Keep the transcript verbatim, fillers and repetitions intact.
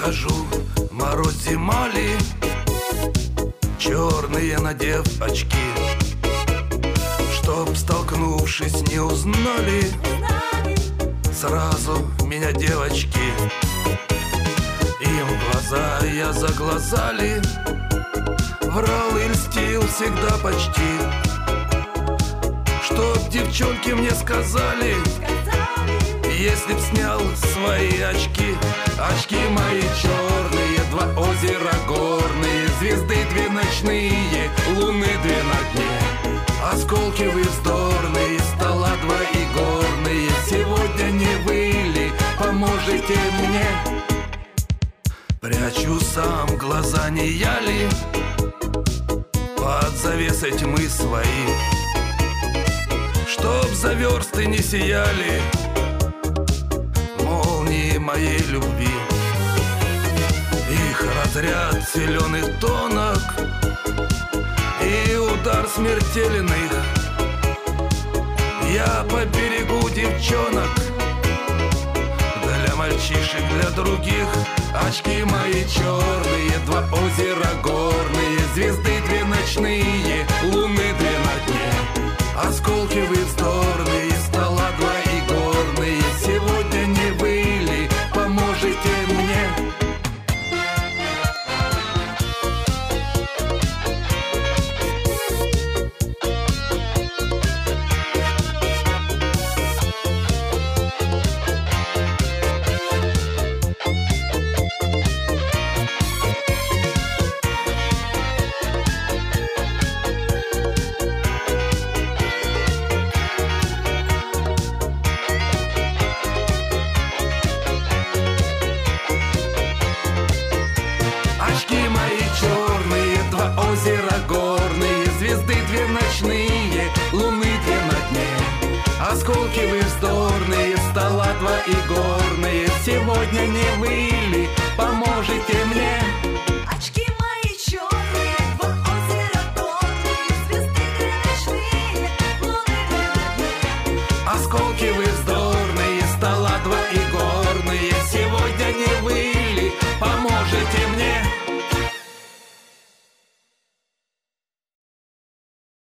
хожу, мороз зима ли, черные надев очки, чтоб, столкнувшись, не узнали сразу меня девочки. Им глаза я за глаза ли, врал и льстил всегда почти, чтоб девчонки мне сказали, если б снял свои очки. Очки мои черные, два озера горные, звезды две ночные, луны две на дне, осколки вы вздорные, стола два и горные. Сегодня не вы ли поможете мне? Прячу сам глаза, не я ли, под завесой тьмы свои, чтоб за версты не сияли молнии моей любви. Их разряд силен и тонок, и удар смертелен их. Я поберегу девчонок, для мальчишек, для других. Очки мои черные, два озера горные, звезды две ночные, луны две на дне, осколки вы вздорные, стола два и горные. Сегодня не вы ли поможете мне? Очки мои черные, два озера горные, звезды две ночные, луны две на дне, осколки вы вздорные, стола два и горные. Сегодня не вы ли поможете мне?